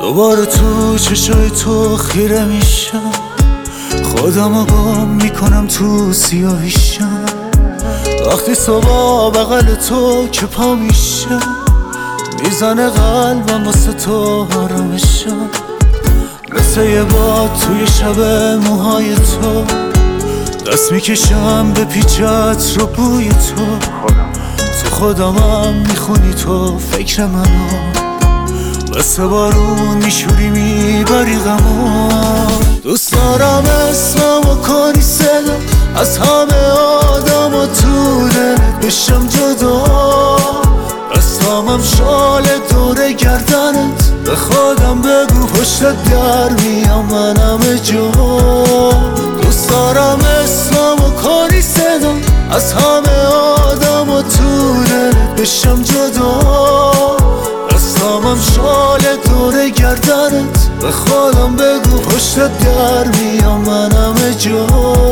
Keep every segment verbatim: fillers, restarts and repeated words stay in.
دوباره تو چشای تو خیره میشم، خودمو گم میکنم تو سیاهیشم. وقتی صبح بغل تو که پا میشم، میزنه قلبم واسه تو آرامشم. مثل یه باد توی شب موهای تو، دست میکشم به پیچت رو بوی تو. تو خودمم میخونی تو فکر منو، مثل بارون میشوری میبری غمو. دوست دارم اسممو کنی صدا از همه آدم و تو دلت بشم جدا. دستامم شال دور گردنت، به خودم بگو پشتت در میام من همه جا. دوست دارم اسممو کنی صدا از همه آدم و تو دلت بشم جدا. دستامم شال دور گردنت، به خودم بگو پشتت در میام من همه جا.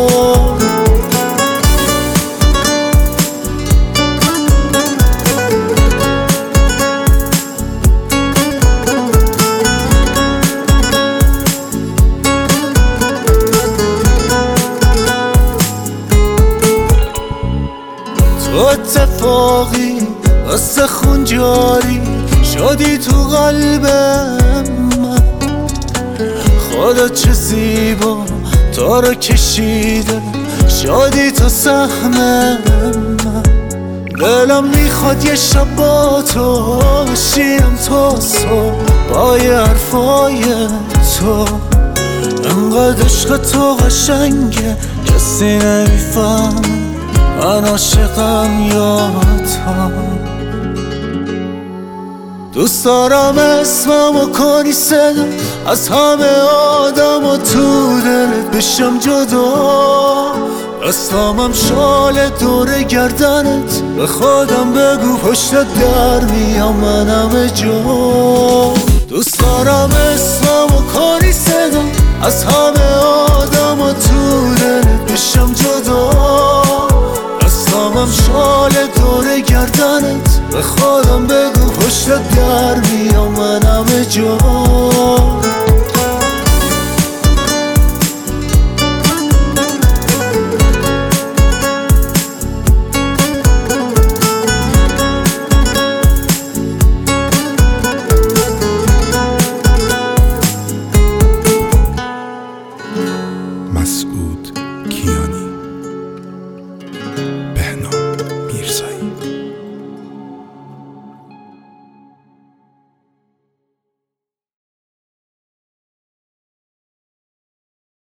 تو اتفاقی واسه خون جاری شدی تو قلب من. خدا چه زیبا تو رو کشیده شدی تو سهم من. دلم میخواد یه شب با تو بشینم تا صبح با یه حرفای تو. انقدر عشق تو قشنگه کسی نمیفهم من عاشقم یا تو. دوست دارم اسممو کنی صدا از همه آدم و تو دلت بشم جدا. دستامم شال دور گردنت، به خودم بگو پشتت در میام من همه جا. دوست دارم اسممو کنی صدا از همه آدم و تو دلت بشم جدا. دستامم شال دور گردنت، به خودم بگو پشتت در میام من همه جا.